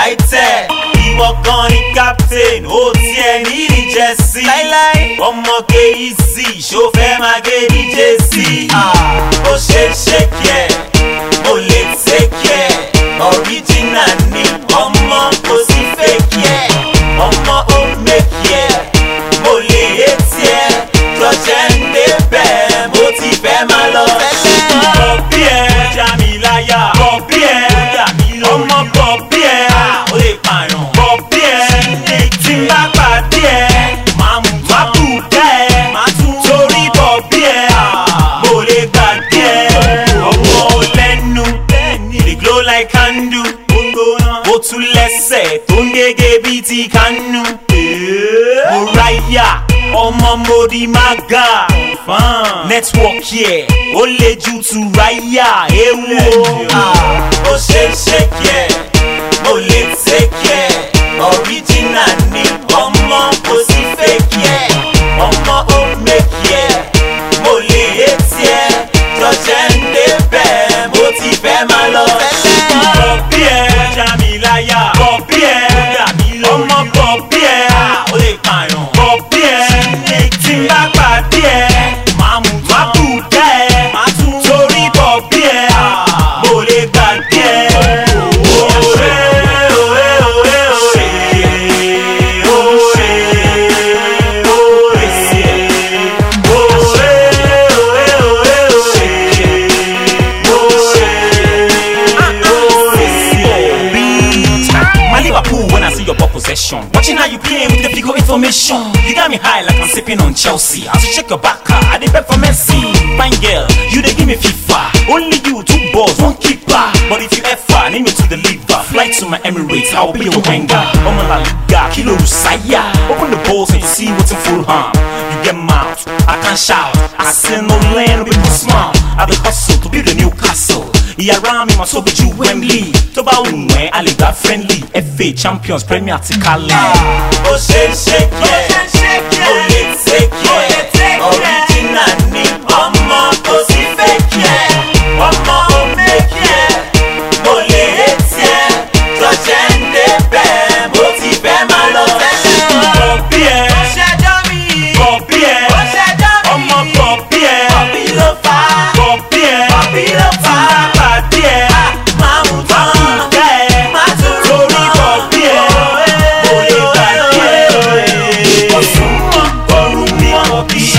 United. Ìwọ gan ni captain, ó tiẹ̀ ní ní Jesse. Ọmọ K-Eazy, ṣó fẹ́ máa gé ní Jesse. Ó ṣe shake ẹ̀, mo lè take ẹ̀. Original ni ọmọ kò sí fake ẹ̀. Ọmọ ó make ẹ̀, mo lè hate ẹ̀. Jọ̀jẹ̀ ń débẹ̀, mo ti fẹ́ máa lọ. Bọ̀bí ẹ̀ já mi láyà. Bọ̀bí ẹ̀ já mi lórí. Ọmọ bọ̀bí ẹ̀ ó lè pààyàn. Bọ̀bí ẹ̀ tí n bá pàdé ẹ̀ máa mú bù kẹ́ ẹ̀. Torí bọ̀bí ẹ̀ mo lè gbàgbé ẹ̀. Ọmọ ò lẹ́nu, they glow like candle. Ó tún lẹ́sẹ̀ tó ń gégé bíi ti kánú. Mo ráyà ọmọ mo di maga. Network yẹ ó lè ju Turaya ewu. Ó ṣe shake yẹ, mo lè take yẹ. Original ni ọmọ kò sí fake yẹ. Ọmọ ó make yẹ, mo lè hate yẹ. Jọ̀jẹ̀ ń débẹ̀, mo ti fẹ́ máa lọ. Bọ̀bí ẹ̀ já mi láyà. Bọ̀bí ẹ̀ já mi lórí. Ọmọ bọ̀bí ẹ̀ ó lè pààyàn. Bọ̀bí ẹ̀ tí n bá pàdé ẹ̀ máa bù kẹ́ ẹ̀. Torí bọ̀bí ẹ̀ mo lè gbàgbé ẹ̀. Watching how you play with the figure information. You got me high like I'm sipping on Chelsea. I should check your back car, I did beg for Messi. Fine girl, you they give me FIFA. Only you, 2 balls, 1 keeper. But if you ever name me to the liver, fly to my Emirates, I'll be your wenger. I'm a La Liga, Kilo Rusaya. Open the balls and you see what's in full harm. You get mouth, I can't shout. I see no land, people smile. I've been hustle to build a new castle. Ìyàrá mi máa sọ bí ju Wembley. Tó bá wù mẹ́, a lè gba friendly. FA Champions Premier àti Kálẹ̀. Ó ṣe shake yẹ, ó lè take yẹ. Original ni ọmọ kò sí fake yẹ. Ọmọ ó make yẹ, mo lè hate yẹ. Jọ̀jẹ̀ ń débẹ̀, mo ti fẹ́ máa lọ. Bọ̀bí ẹ̀ bọ̀bí ẹ̀ ọmọ bọ̀bí ẹ̀ bọ̀bí ẹ̀ pàdé ẹ̀ máa mú tán kẹ́ ẹ̀. Torí bọ̀bí ẹ̀ mo lè gbàgbé ẹ̀. Ọ̀sùn mọ́ orun mi bọ̀bí